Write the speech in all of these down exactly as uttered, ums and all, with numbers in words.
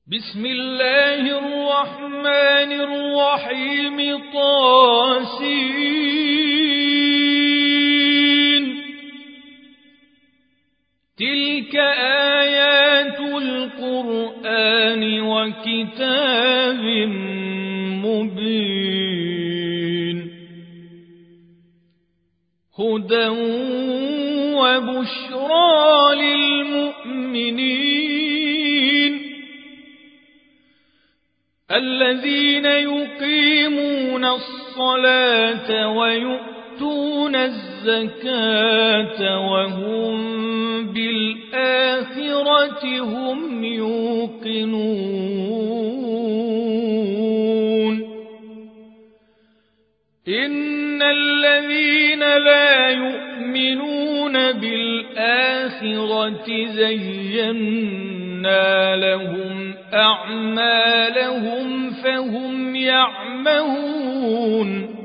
بسم الله الرحمن الرحيم طاسين تلك آيات القرآن وكتاب مبين هدى وبشرى للمؤمنين الذين يقيمون الصلاة ويؤتون الزكاة وهم بالآخرة هم يوقنون إن الذين لا يؤمنون بالآخرة زينا لهم أعمالهم فهم يعمهون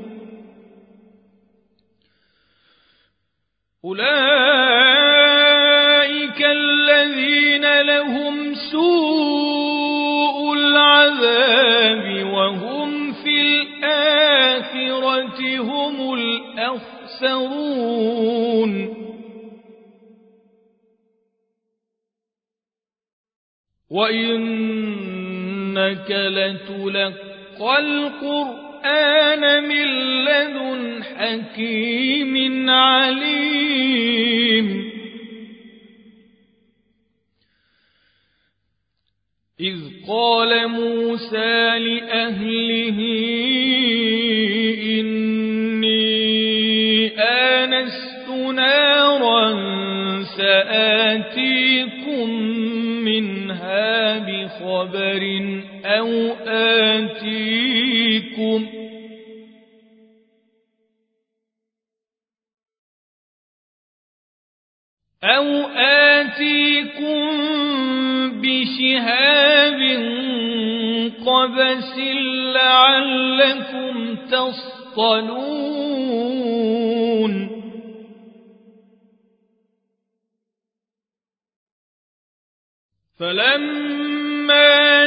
أولئك الذين لهم سوء العذاب وهم في الآخرة هم الأخسرون وإنك لتلقى القرآن من لدن حكيم عليم إذ قال موسى لأهله إني آنست نارا سآتيكم منها بخبر أو آتيكم أو آتيكم بشهاب قبس لعلكم تصطلون فلما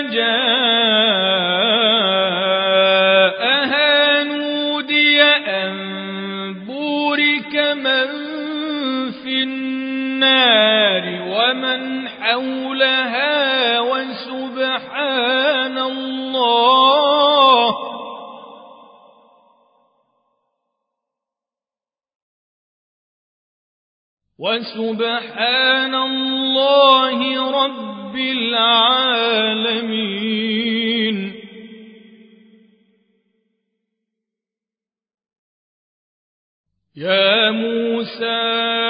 جاءها نودي أن بورك من في النار ومن حولها وسبحان الله وسبحان الله رب العالمين يا موسى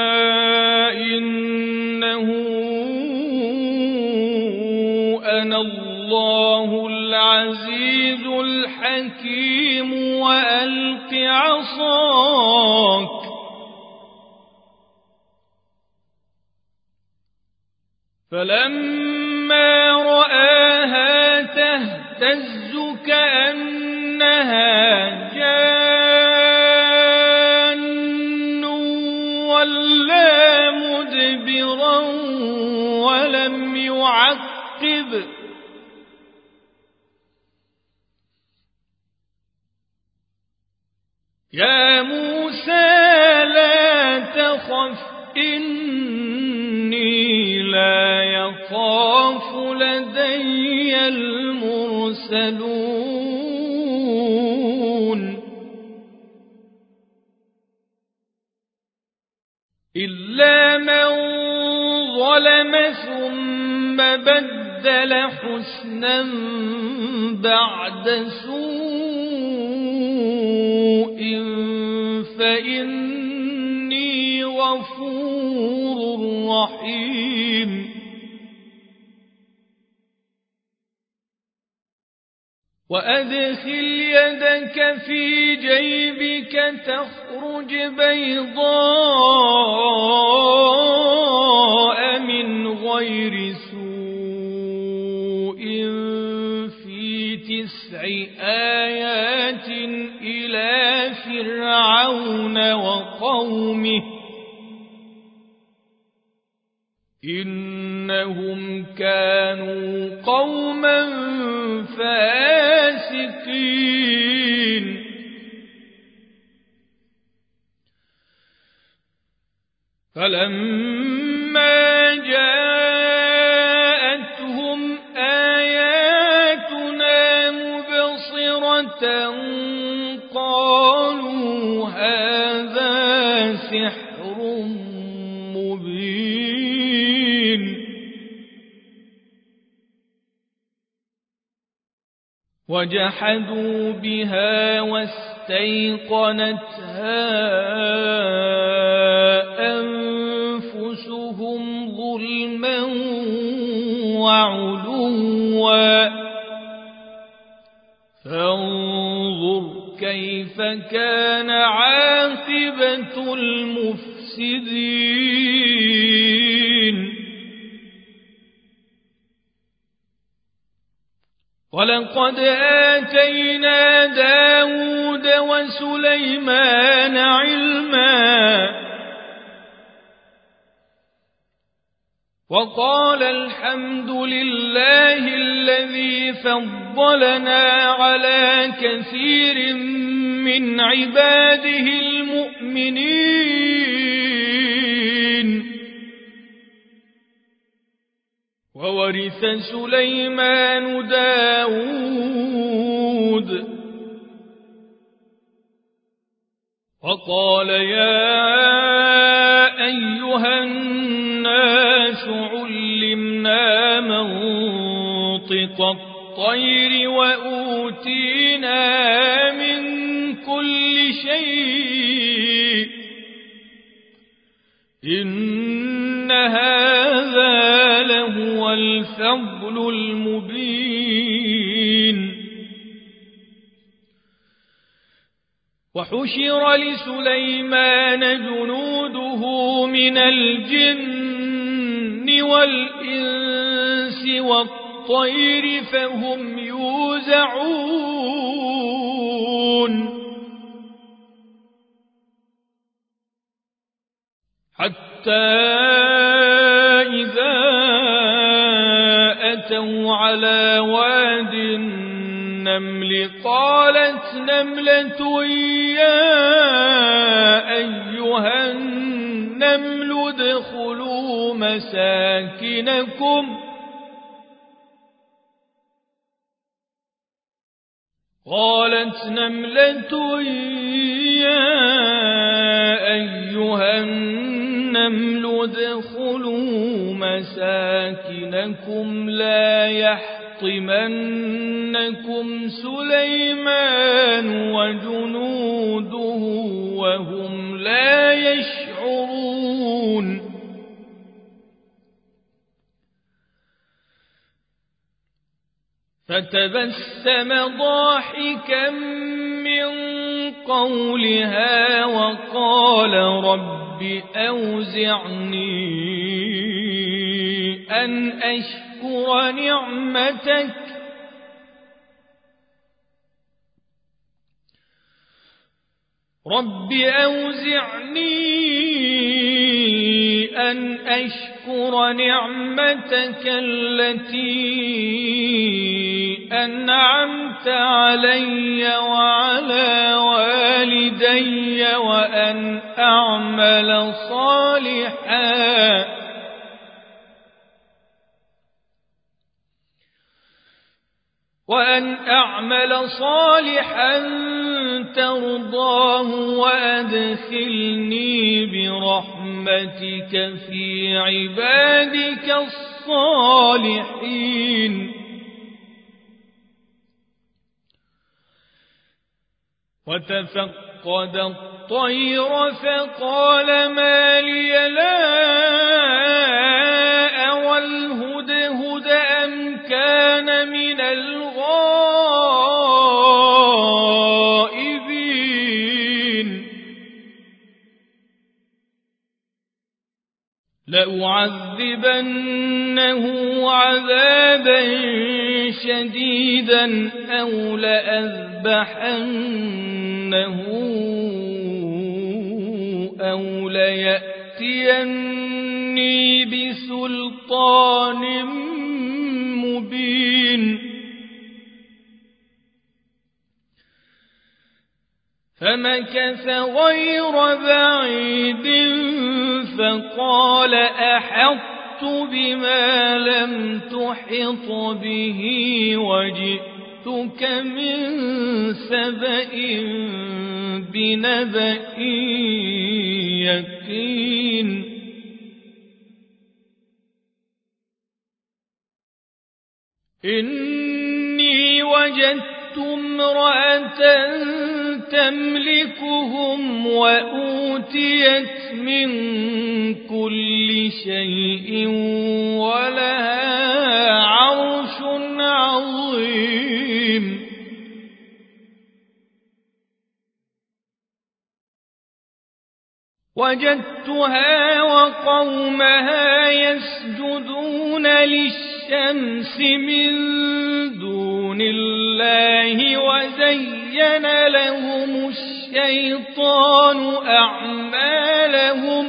إنه أنا الله العزيز الحكيم وألق عصاك فلما رآها تهتز كأنها جان ولا مدبرا ولم يعقب يا موسى لا تخف إني لا يخاف لدي المرسلون إلا من ظلم ثم بدل حسنا بعد سوء فإني غفور رحيم وأدخل يدك في جيبك تخرج بيضاء من غير سوء في تسع آيات إلى فرعون وقومه إنهم كانوا كانوا قوما فاسقين فلما جاءتهم آياتنا مبصرة قالوا هذا سحر مبين وجحدوا بها واستيقنتها أنفسهم ظلما وعلوا فانظر كيف كان عاقبة المفسدين ولقد آتينا داود وسليمان علما وقال الحمد لله الذي فضلنا على كثير من عباده المؤمنين وورث سليمان داود وقال يا أيها الناس علمنا منطق الطير وأوتينا من كل شيء إن هذا لهو الفضل المبين وحشر لسليمان جنوده من الجن والإنس والطير فهم يوزعون حتى إذا أتوا على واد النمل قالت نملة يا أيها النمل ادخلوا مساكنكم قالت نملة يا أيها النمل ادخلوا مساكنكم لا يحطمنكم سليمان وجنوده وهم لا يشعرون فتبسم ضاحكا من قولها وقال رب أوزعني أن أشكر نعمتك رب أوزعني أن أشكر نعمتك التي أنعمت علي وعلى والدي وأن أعمل صالحا وأن أعمل صالحا ترضاه وأدخلني برحمتك في عبادك الصالحين وتفقد الطير فقال ما لي لا أرى الهدهد أم كان من الغائبين لأعذبنه عذابا شديدا أو لأذبحنه أو ليأتيني بسلطان مبين فمكث غير بعيد فقال أحطت بما لم تحط به وجئتك من سبأ بنبأ يقين إني وجدت امرأة تملكهم وأوتيت من كل شيء ولها عرش عظيم وجدتها وقومها يسجدون للشمس من دون الله وزين لهم الشيطان أعمالهم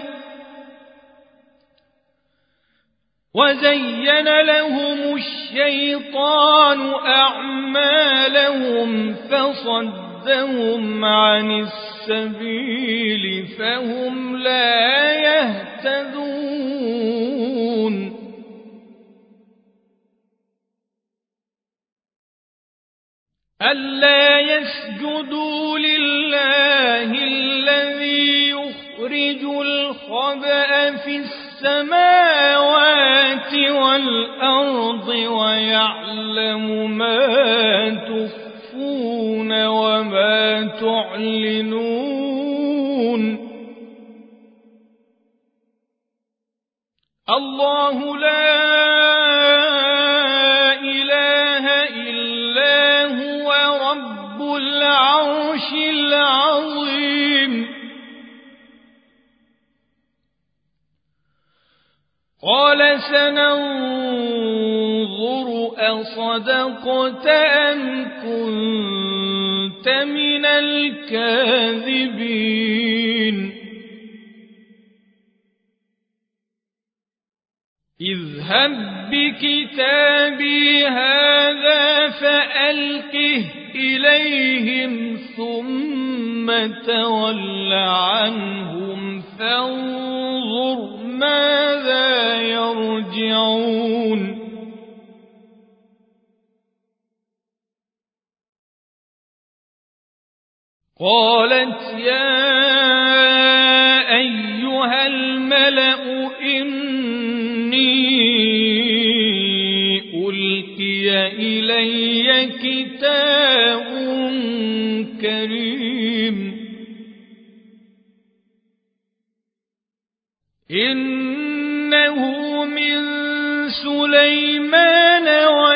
وزين لهم الشيطان أعمالهم فصدهم عن السبيل فهم لا يهتدون ألا يسجدوا لله الذي يخرج الخبأ في السماوات والأرض ويعلم ما تخفون وما تعلنون الله لا إله إلا هو رب العرش العظيم قال سننظر أصدقت أم كنت من الكاذبين اذهب بكتابي هذا فألقه إليهم ثم تول عنهم فانظر ماذا يرجعون قالت يا أيها الملأ إني ألقي إلي كتاب كريم إنه من سليمان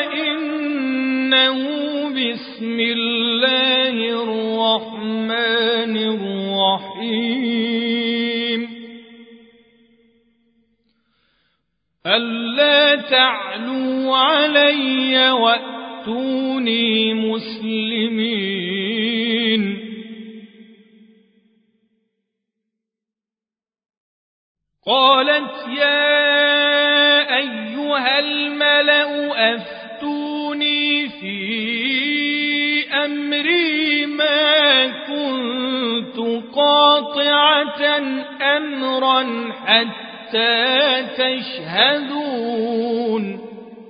وإنه بسم الله الرحمن الرحيم ألا تعلوا علي وأتوني مسلمين قالت يا أيها الملأ أفتوني في أمري ما كنت قاطعة أمرا حتى تشهدون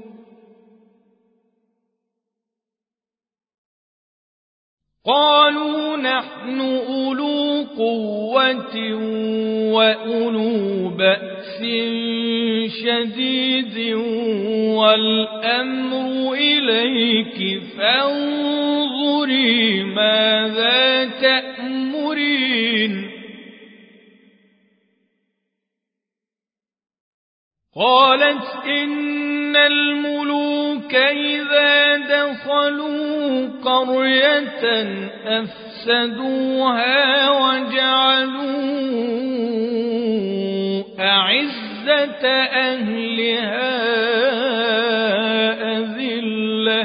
قالوا نحن أولو قوة وأولو بأس شديد والأمر إليك فانظري ماذا تأمرين قالت إن الملوك إذا دخلوا قرية أفسدوها وجعلوا أعزة أهلها أذلة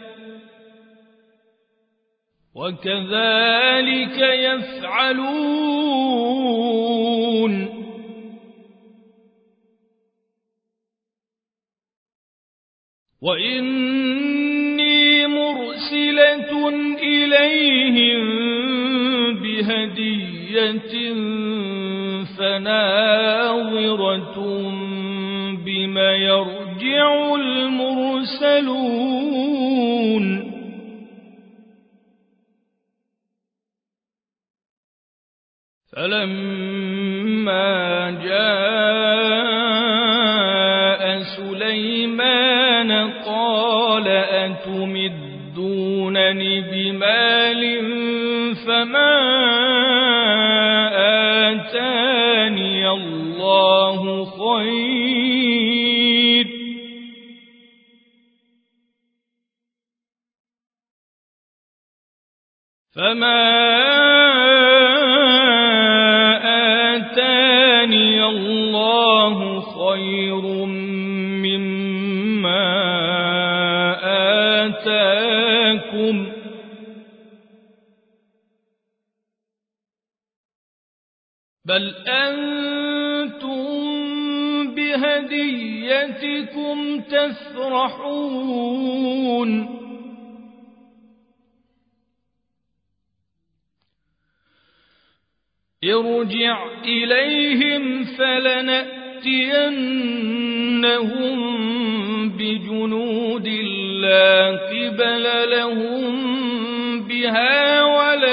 وكذلك يفعلون وإني مرسلة إليهم بهدية فناظرة بما يرجع المرسلون فلما جاء سليمان قال أتمدونني بمال فما آتاني الله خير فما آتاني الله خير مما آتاكم بل أنتم بهديتكم تفرحون ارجع إليهم فلنأتينهم بجنود لا قبل لهم بها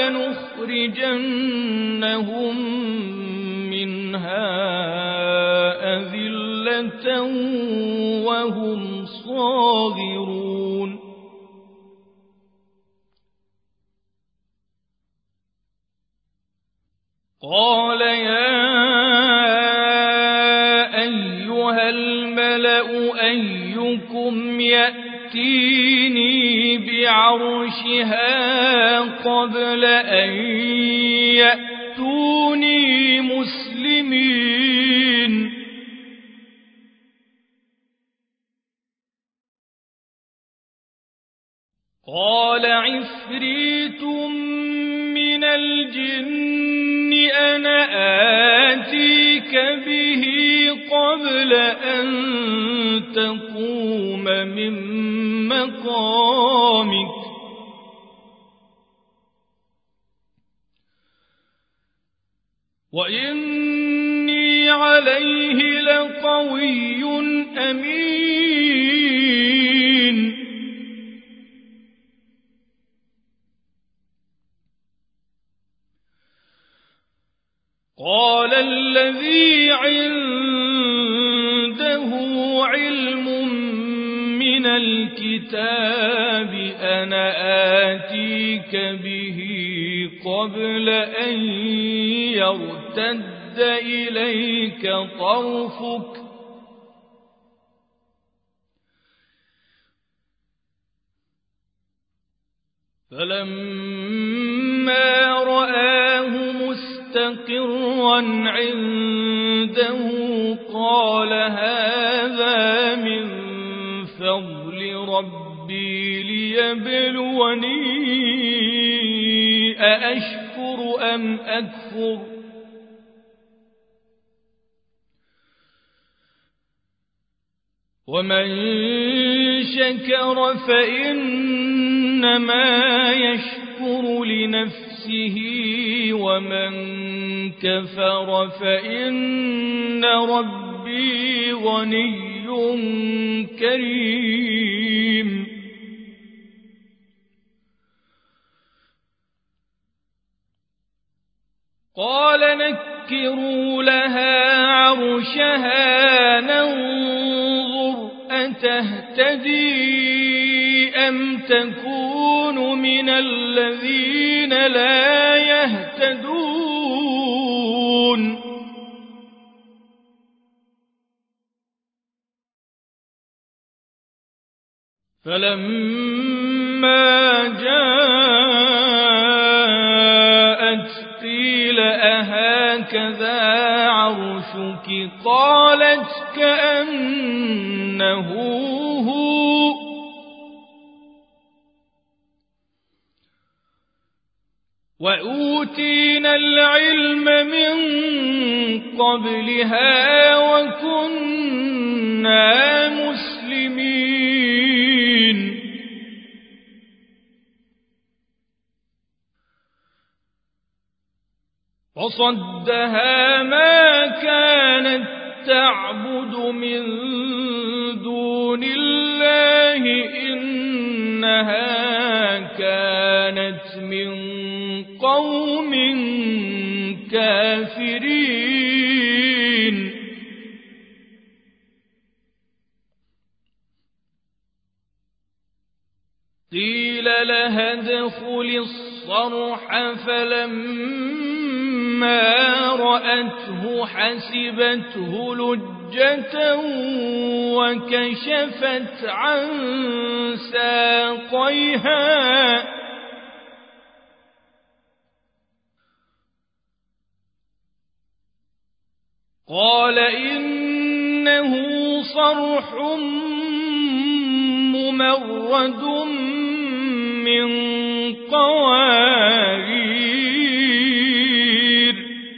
ولنخرجنهم منها أذلة وهم صاغرون قال يا أيها الملأ أيكم يأتيني بعرشها قبل أن يأتوني مسلمين قال عفريت من الجن أنا آتيك به قبل أن تقوم من مقامك وإني عليه لقوي أمين قال الذي عنده علم من الكتاب أنا آتيك به قبل أن يرتد إليك طرفك فلما رآه مستقرا عنده قال هذا من فضل ربي ليبلوني أأشكر أم أكفر ومن شكر فإنما يشكر لنفسه ومن كفر فإن ربي غني كريم قال نكروا لها عرشها ننظر أتهتدي أم تكون من الذين لا يهتدون فلما جاءت قيل أهكذا عرشك قالت كأنه هو وأوتينا العلم من قبلها وكنا مسلمين فصدها ما كانت تعبد من دون الله إنها كانت من قوم كافرين قيل لها ادخل الصرح فلما رأته حسبته لجة وكشفت عن ساقيها قال إنه صرح ممرد من قوارير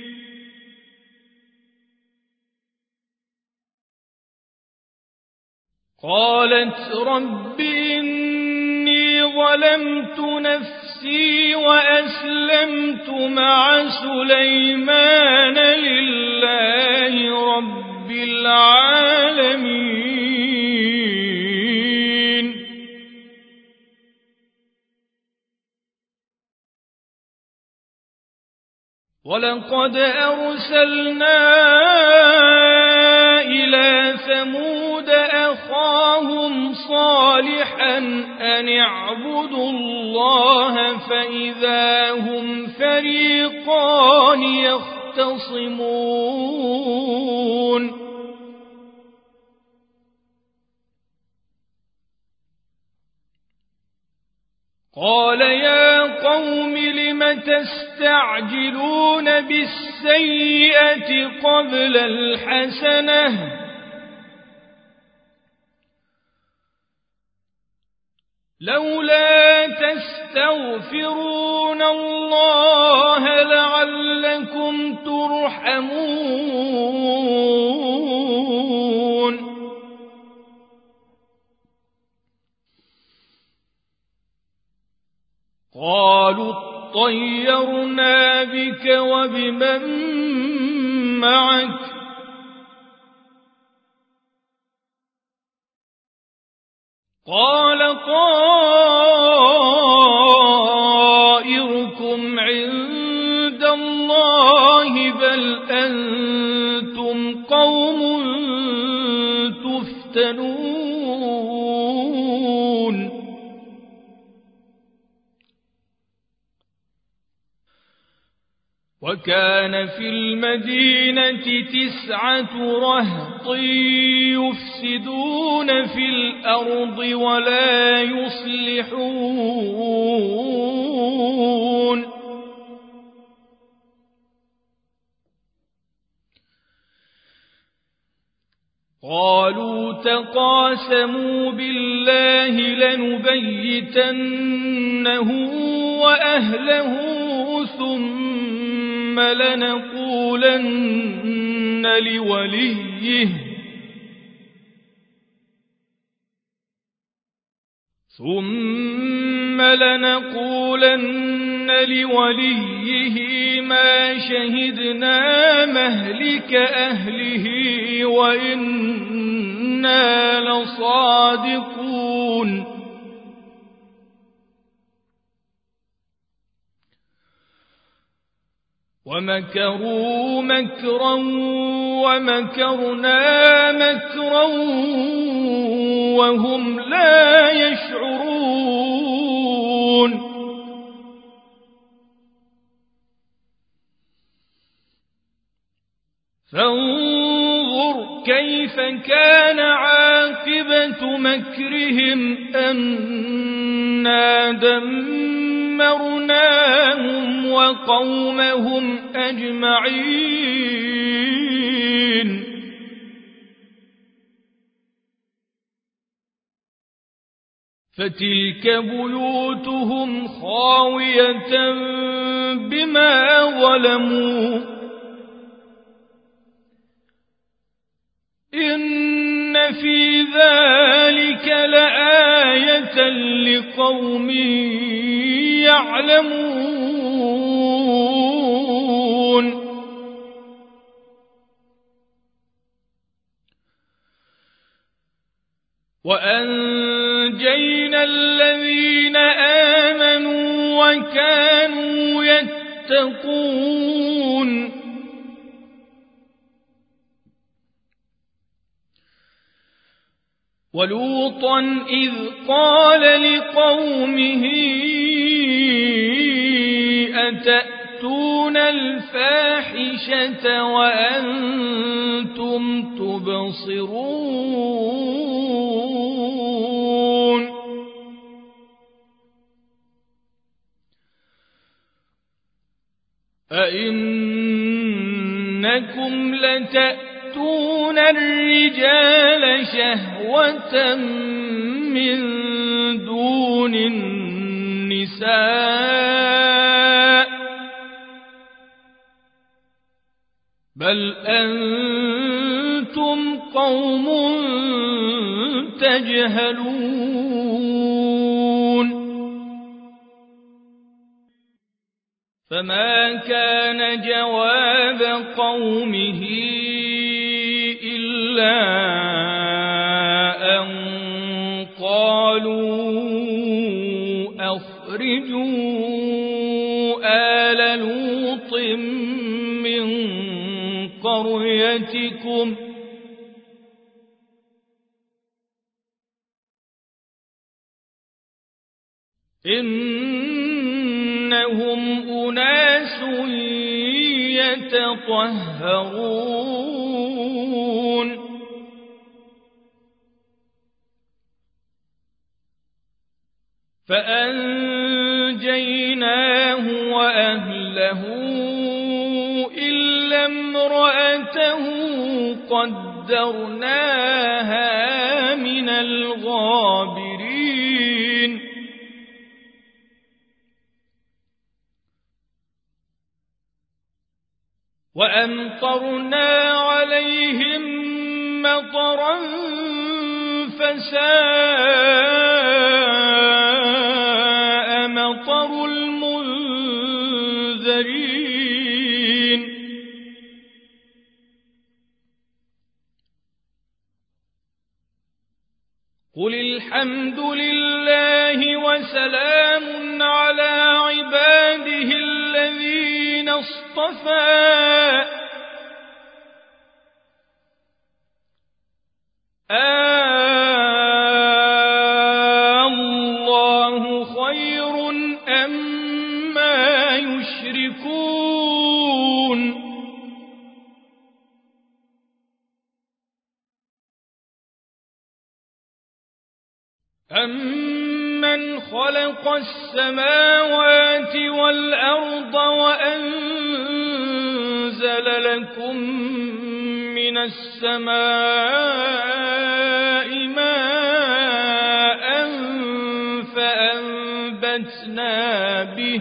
قالت رب إني ظلمت نفسي وأسلمت مع سليمان لله رب العالمين ولقد أرسلنا إلى ثمود أخاهم صالحا أن اعبدوا الله فإذا هم فريقان يختصمون قال يا قوم لم تستعجلون بالسيئة قبل الحسنة لولا تستغفرون الله لعلكم ترحمون قالوا اطيرنا بك وبمن معك قال طائركم عند الله بل أنتم قوم تفتنون وكان في المدينة تسعة رهط يفسدون في الأرض ولا يصلحون قالوا تقاسموا بالله لنبيتنه وأهله ثم لنقولن لوليه ثم لنقولن لوليه ما شهدنا مهلك أهله وإنا لصادقون ومكروا مكرا ومكرنا مكرا وهم لا يشعرون فانظر كيف كان عاقبة مكرهم أنا دمرناهم وقومهم أجمعين فتلك بيوتهم خاوية بما ظلموا إن في ذلك لآية لقوم يعلمون وأنجينا الذين آمنوا وكانوا يتقون ولوطا إذ قال لقومه أتأتون الفاحشة وأنتم تبصرون أئنكم لتأتون الرجال شهوة من دون النساء بل أنتم قوم تجهلون فما كان جواب قومه إلا أن قالوا أخرجوا آل لوط من قريتكم إنهم أناس يتطهرون فأنجيناه وأهله إلا امرأته قدرناها من الغابرين وأمطرنا عليهم مطرا فساء مطر المنذرين قل الحمد لله وسلام على عباده الذين اصطفى الله خير أما يشركون أمن خلق السماوات والأرض وأنزل لكم من السماء ماء فأنبتنا به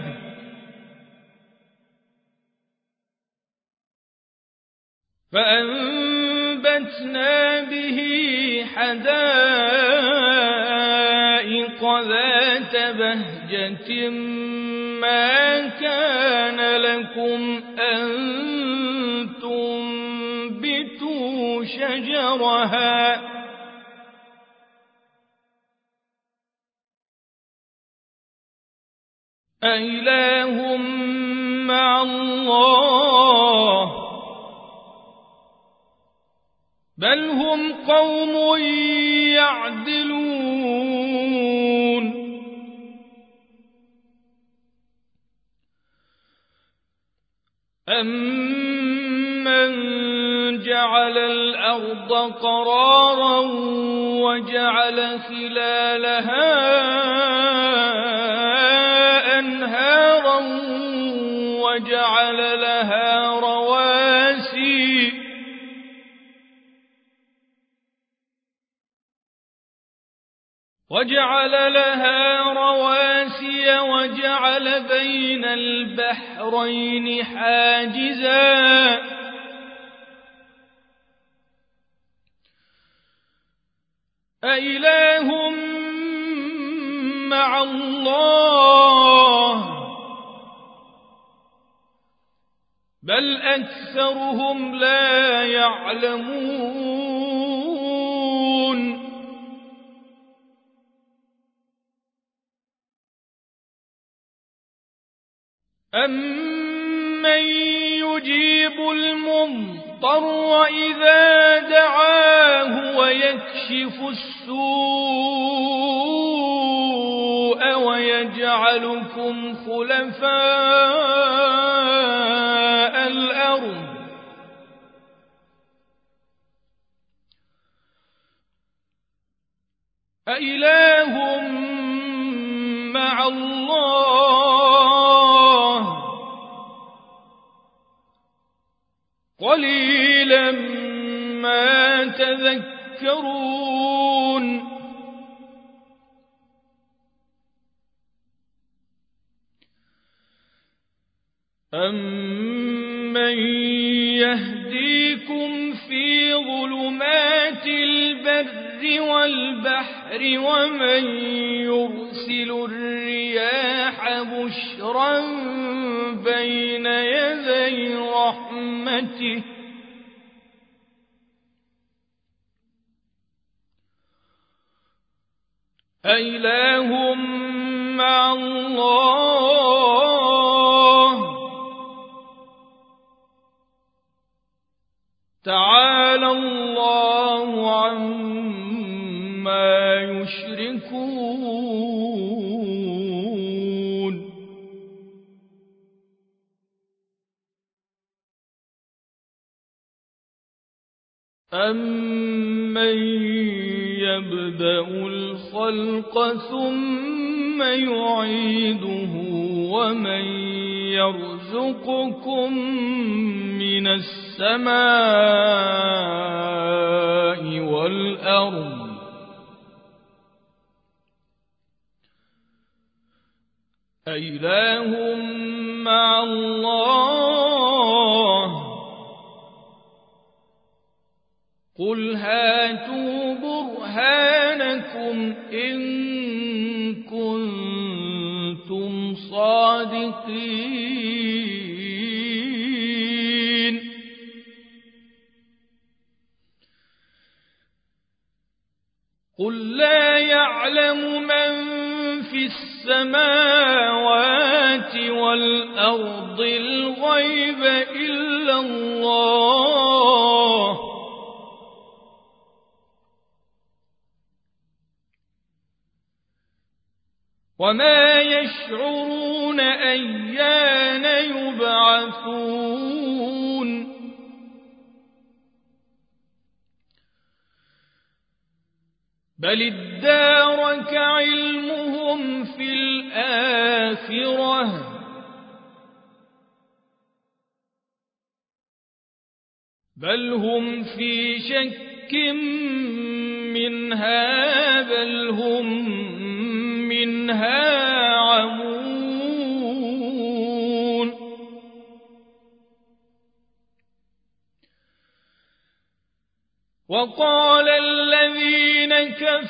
فأنبتنا به حدائق ذات بهجة ما كان لكم أن تنبتوا شجرها أإله مع الله بل هم قوم يعدلون أمن جعل الأرض قرارا وجعل خلالها أنهارا وجعل لها رواسي وجعل لها رواسي وجعل بين البحرين حاجزا أإله مع الله بل أكثرهم لا يعلمون أَمَّن يُجِيبُ الْمُضْطَرَّ إِذَا دَعَاهُ وَيَكْشِفُ السُّوءَ وَيَجْعَلُكُمْ خُلَفَاءَ الْأَرْضِ أَإِلَٰهٌ مَّعَ اللَّهِ قَلِيلًا مَّا تَذَكَّرُونَ أَمَّن يَهْدِيكُمْ فِي ظُلُمَاتِ الْبَرِّ وَالْبَحْرِ وَمَن يُرْسِلُ الرِّيَاحَ بُشْرًا بَيْنَ يَدَيْ رَحْمَتِهِ أَإِلَٰهٌ مَّعَ اللَّهِ تَعَالَى اللَّهُ عَمَّا يُشْرِكُونَ أَمَّن يَبْدَأُ الْخَلْقَ ثُمَّ يُعِيدُهُ وَمَن يَرْزُقُكُم مِّنَ السَّمَاءِ وَالْأَرْضِ أَإِلَٰهٌ مَّعَ اللَّهِ قُلْ هَاتُوا بُرْهَانَكُمْ إِن كُنتُمْ صَادِقِينَ قُل لَّا يَعْلَمُ مَن فِي السَّمَاوَاتِ وَالْأَرْضِ الْغَيْبَ إِلَّا اللَّهُ وَمَا يَشْعُرُونَ أَيَّانَ يُبْعَثُونَ بَلِ ادَّارَكَ عِلْمُهُمْ فِي الْآخِرَةِ بَلْ هُمْ فِي شَكٍّ مِّنْهَا بَلْ هُمْ مِنْهَا عَمُونَ وَقَالَ الَّذِينَ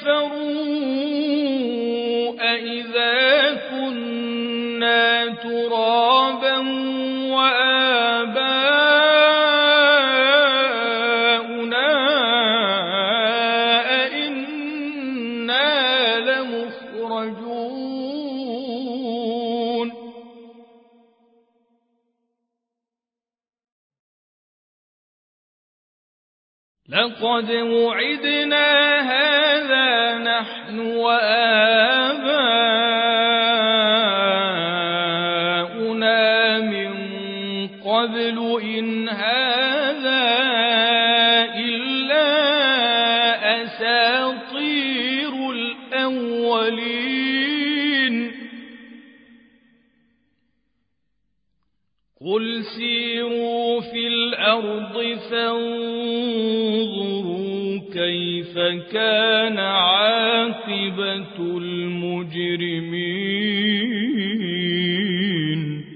كَفَرُوا أَإِذَا كُنَّا تُرَابًا وَآبَاؤُنَا أَإِنَّا لَمُخْرَجُونَ لَقَدْ وُعِدْنَا هَٰذَا نَحْنُ وَآبَاؤُنَا مِن قَبْلُ إِنْ هَٰذَا إِلَّا أَسَاطِيرُ الْأَوَّلِينَ قُلْ سِيرُوا فِي الْأَرْضِ فَانظُرُوا كَيْفَ كَانَ عَاقِبَةُ الْمُجْرِمِينَ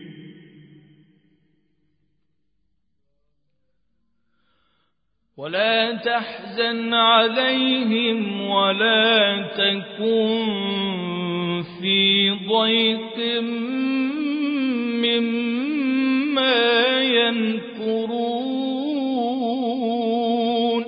وَلَا تَحْزَنْ عَلَيْهِمْ وَلَا تَكُنْ فِي ضَيْقٍ مِّمَّا يَمْكُرُونَ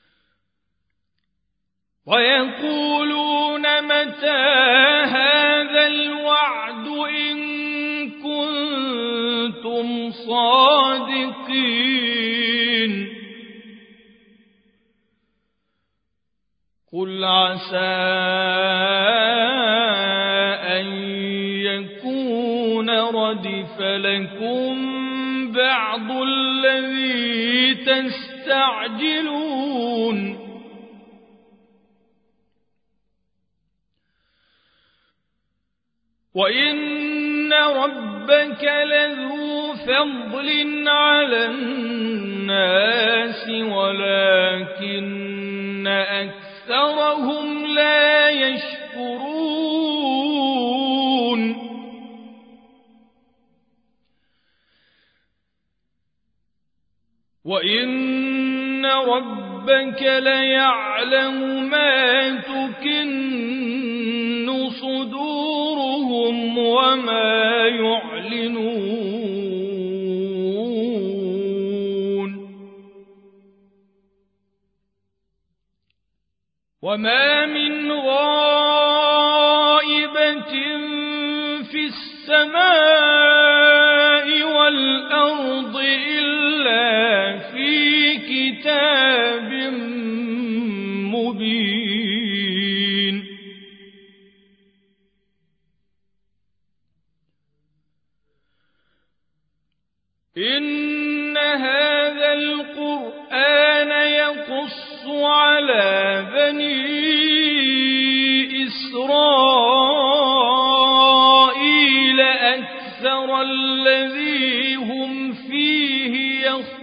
وَيَقُولُونَ مَتَىٰ هَٰذَا الوعد إن كنتم صادقين قل عسى أن يكون ردف لكم بعض الذي تستعجلون وإن ربك لذو فضل على الناس ولكن أكثرهم لا يشكرون وإن ربك ليعلم ما تكن صدورهم وما يعلنون وما من غائبة في السماء والأرض إلا في كتاب مبين إن هذا القرآن يقص على بني إسرائيل أكثر الذي هم فيه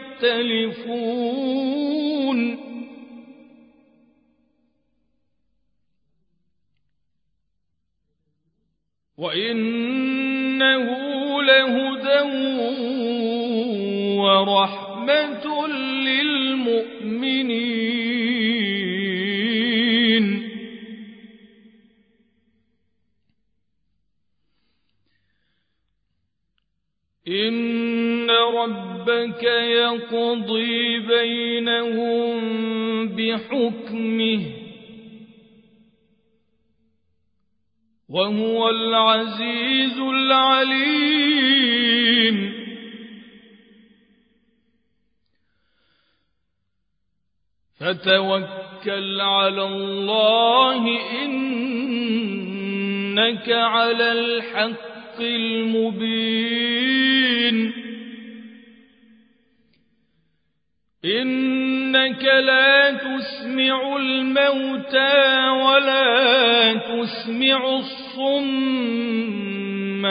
يختلفون وإنه لهدى ورحمة للمؤمنين إن ربك يقضي بينهم بحكمه وهو العزيز العليم فتوكل على الله إنك على الحق المبين إنك لا تسمع الموتى ولا تسمع الصم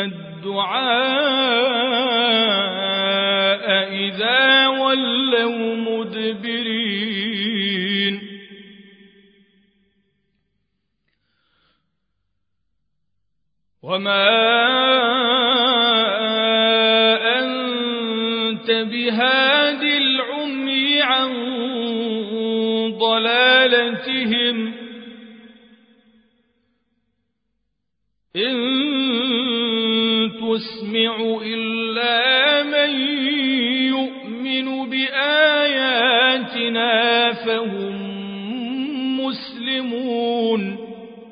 الدعاء إذا ولوا مدبرين وما أنت بهاد العمي عن ضلالتهم إن تسمع إلا من يؤمن بآياتنا فهم مسلمون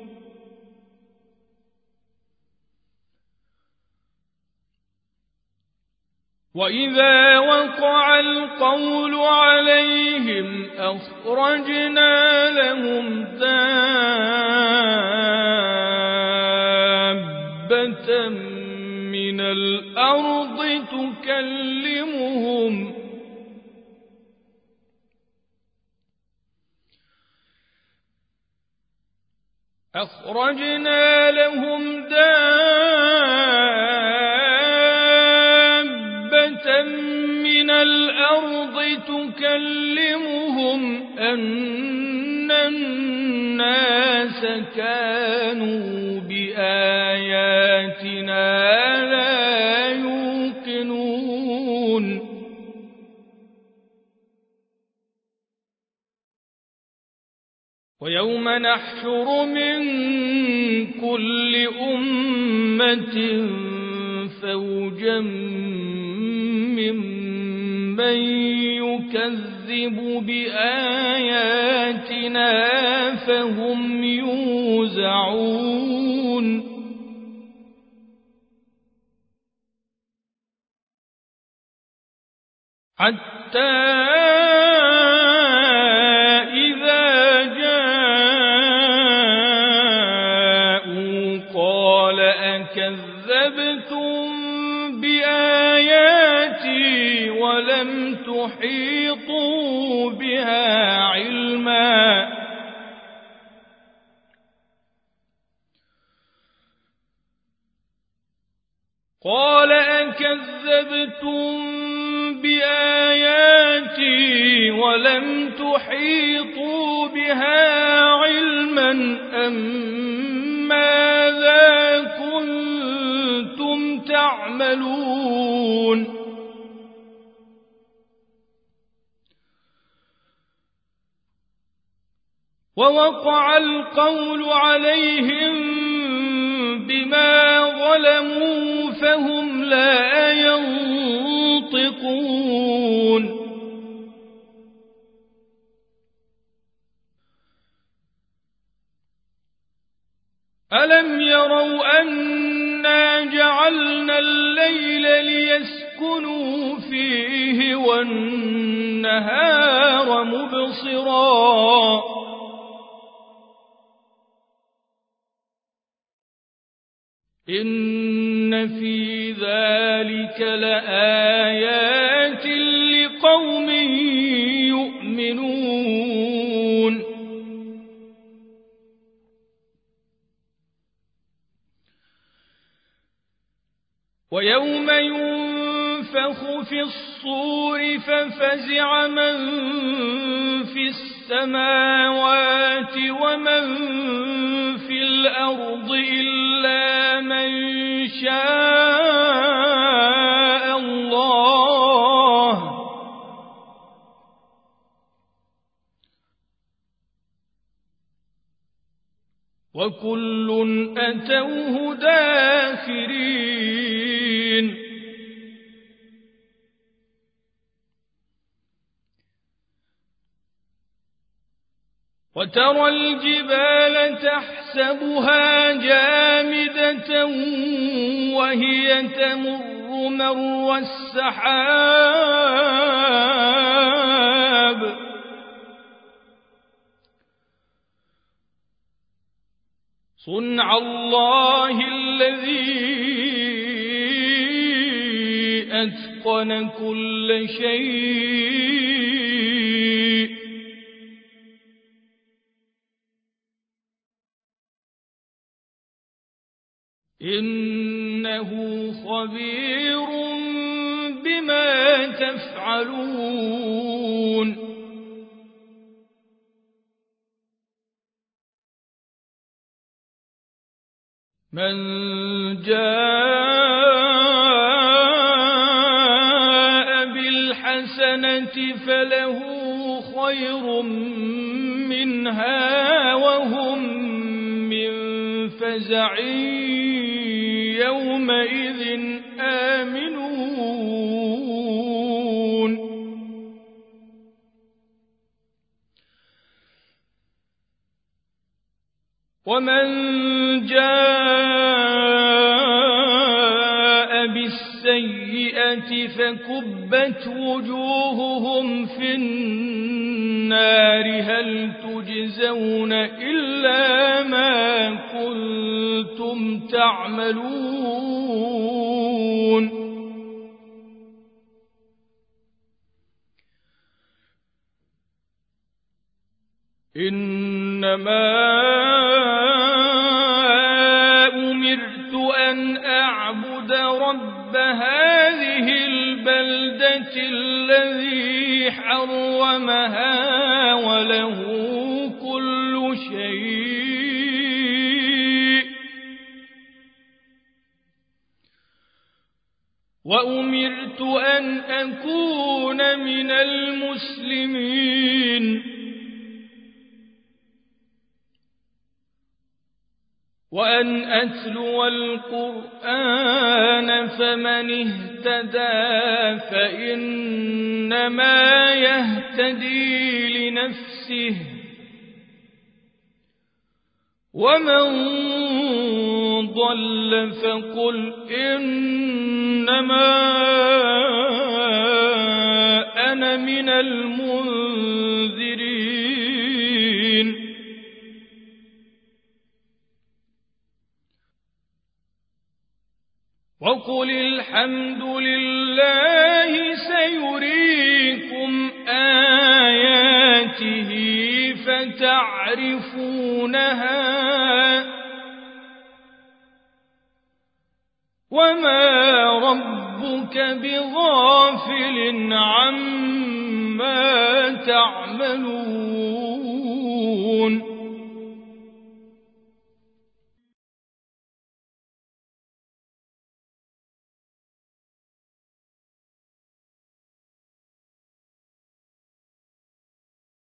وإذا وقع القول عليهم أخرجنا لهم دابة من الأرض تكلمهم أخرجنا لهم دابة من الأرض تكلمهم أن الناس كانوا بآياتنا لا يوقنون ويوم نحشر من كل أمة فوجا ممن يكذب بآياتنا فهم يوزعون حتى إذا جاءوا قال أكذبتم بآياتي ولم تحيطوا بها علما قال أكذبتم بآياتي ولم تحيطوا بها علما أم ماذا كنتم تعملون ووقع القول عليهم بما ظلموا فهم لا ينطقون ألم يروا أنا جعلنا الليل ليسكنوا فيه والنهار مبصرا إن في ذلك لآيات لقوم يؤمنون ويوم ينفخ في الصور ففزع من في السماوات ومن في الأرض إلا من شاء الله وكل أتوه داخرين وترى الجبال تحسبها جامدة وهي تمر مر السحاب صنع الله الذي أتقن كل شيء إنه خبير بما تفعلون من جاء بالحسنة فله خير منها وهم من فزع يومئذ آمنون ومن جاء بالسيئة فكبت وجوههم في النار هل تجزون إلا ما كنتم تعملون إنما أمرت أن أعبد رب هذه البلدة الذي حرمها وله كل شيء وأمرت أن أكون من المسلمين وأن أتلو القرآن فمن اهتدى فإنما يهتدي لنفسه ومن ضل فقل إنما أنا من المنذرين وقل الحمد لله سيريكم آياته فتعرفونها وما ربك بغافل عما تعملون